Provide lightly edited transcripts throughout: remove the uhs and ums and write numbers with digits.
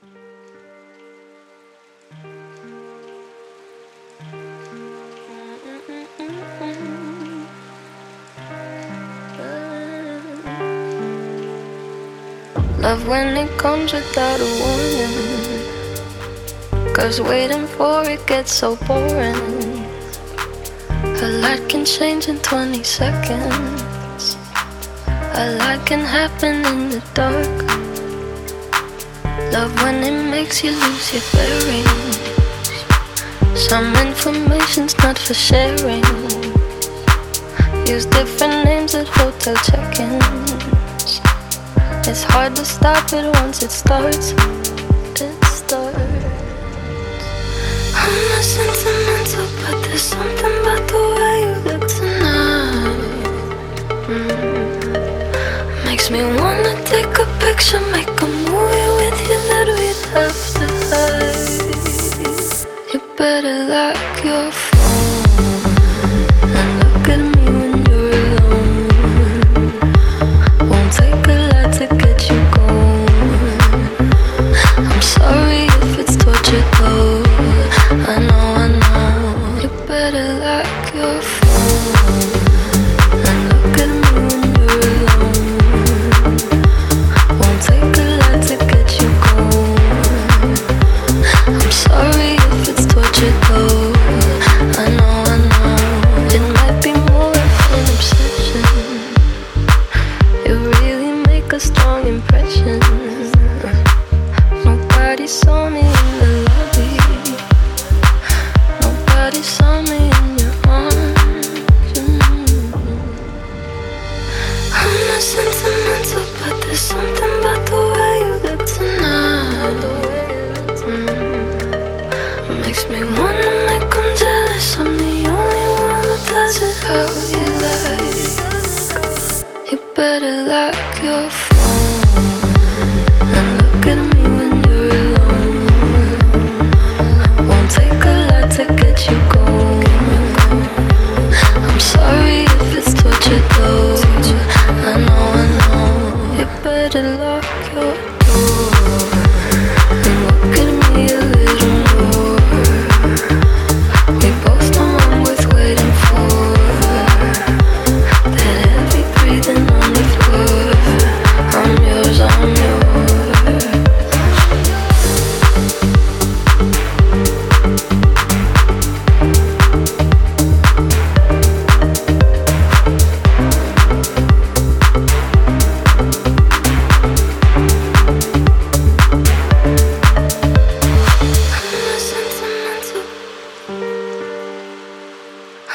Love when it comes without a warning, 'cause waiting for it gets so boring. A lot can change in 20 seconds. A lot can happen in the dark. Love when it makes you lose your bearings. Some information's not for sharing. Use different names at hotel check-ins. It's hard to stop it once it starts. It starts. I'm not sentimental, but there's something about the way you look tonight. Makes me wanna take a picture, make a movie with you that we'd have to hide. You better lock your phone and look at me when you're alone. Won't take a lot to get you going. I'm sorry if it's torture though. I know. You better lock your phone and look at me when you're alone. Won't take a lot to get you going. I'm sorry if it's torture though. I know. It might be more of an obsession. You really make a strong impression. Nobody saw me in the lobby. Nobody saw me in your arms. I'm not sentimental, but there's something about the way you look tonight. Makes me wanna make 'em jealous. I'm the only one who does it how you like. You better lock your phone and look at me when you're alone. Won't take a lot to get you going. I'm sorry if it's torture though. I know. You better lock your door and look at me a little more. We both know I'm worth waiting for. That heavy breathing on the floor. I'm yours.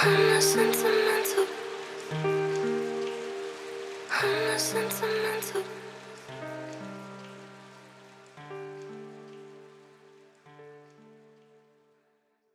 I'm not sentimental.